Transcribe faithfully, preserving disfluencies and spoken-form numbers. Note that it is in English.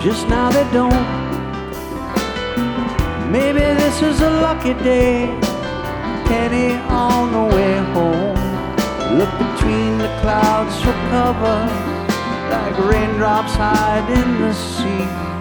just now they don't. Maybe this is a lucky day, Penny on the way home. Look between the clouds for cover, like raindrops hide in the sea.